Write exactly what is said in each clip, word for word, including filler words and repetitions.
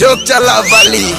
Doctor Lavali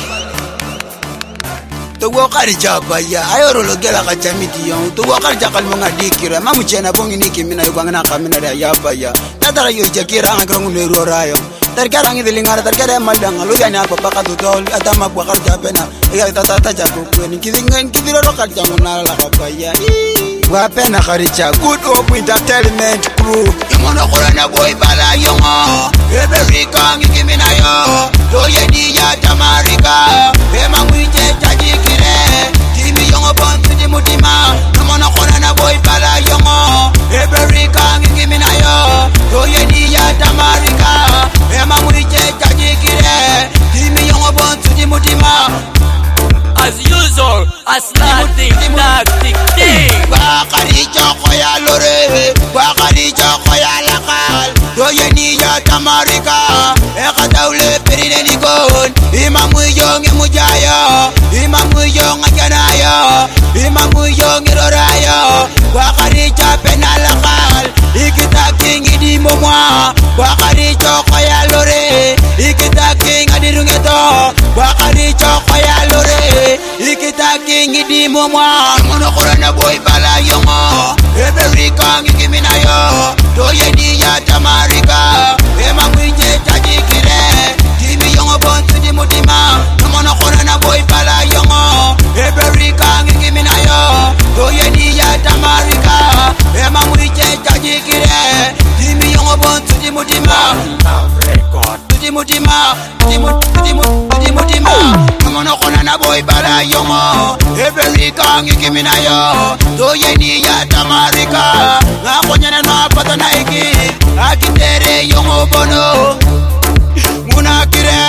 to go kari chapa ya ayoro logela ka chamiti yo to go kari chakal mo ngadikira mamu chena bongi niki mina yo bangana kamina ya yapa ya tatara yo jakira ngrangu ne rorayo tarkara ngi dilingara tarkara maldanga lo yana papa ka to tol atama kwa kari chapena ya tata chako kweni kidinga kidiro ro kari chamona la papa ya wapena kari cha good hope entertainment crew imono korana boy bala yo every kang ngi mina yo to yedi ya tamarika ema mwite tajikire kimi yongo bontu di mutima imono korana boy bala yo every kang ngi mina yo to yedi ya tamarika ema mwite tajikire kimi yongo bontu di mutima. As usual, as nothing, nothing, thing. Bakari choko ya lore, bakari choko ya lakal. Doye ni ya tamarika, eka daule perine ni gon. Imamu yonge mujayo, imamu yonge janayo, imamu yonge rorayo. Bakari chape na lakal, ikita kingi di momwa. Bakari choko ya lore, ikita kingi di rungeto. Bakari choko ya lore. Ikita kingi di momwa mono korana boy bala yongo every kang kimi na yo to yedi ya tamarika ema mwije tajikire kimi yongo bontu di mutima mono korana boy bala yongo every kang kimi na yo to yedi ya tamarika ema mwije tajikire kimi yongo bontu di mutima di mutima di mutima di mutima mono korana boy bala yongo every kang kimi na yo to yedi ya tamarika na konyana na pata na iki akitere yongo bono muna kire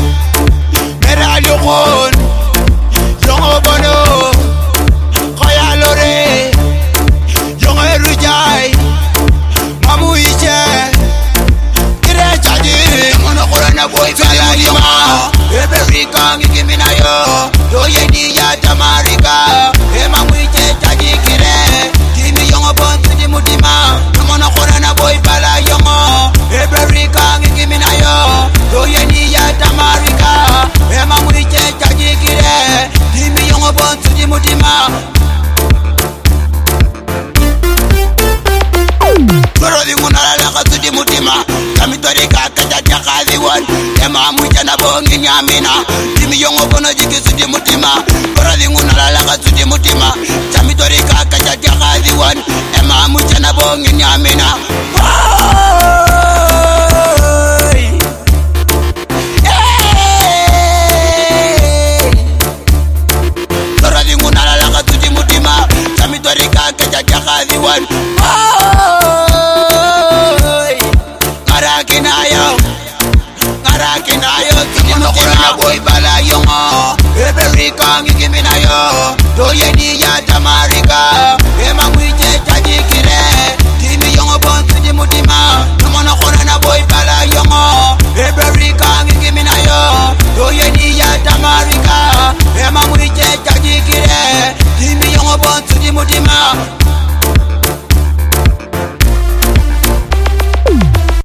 mera lokon yongo bono koya lore yongo rujai mamu iche kire chaji mono korana boy bala yongo every kang kimi na yo to yedi ya tamarika ema mwite tajikire kimi yongo bontu di mutima mono korana boy bala yongo every kang kimi na yo to yedi ya tamarika ema mwite tajikire kimi yongo bontu di mutima. Korodi munala la katu di mutima kami torika kaja jakazi wan ema mwite na bongi nyamina kimi yongo bono jikisu di mutima korodi munala la katu di mutima kami torika kaja jakazi wan ema mwite na bongi nyamina. Korodi munala la katu di mutima kami torika kaja jakazi wan Karakinayo, Karakinayo, mono korana boy bala yongo every kang kimi na yo to yedi ya tamarika ema mwite tajikire kimi yongo bontu di mutima mono korana boy bala yongo every kang kimi na yo to yedi ya tamarika ema mwite tajikire kimi yongo bontu di mutima.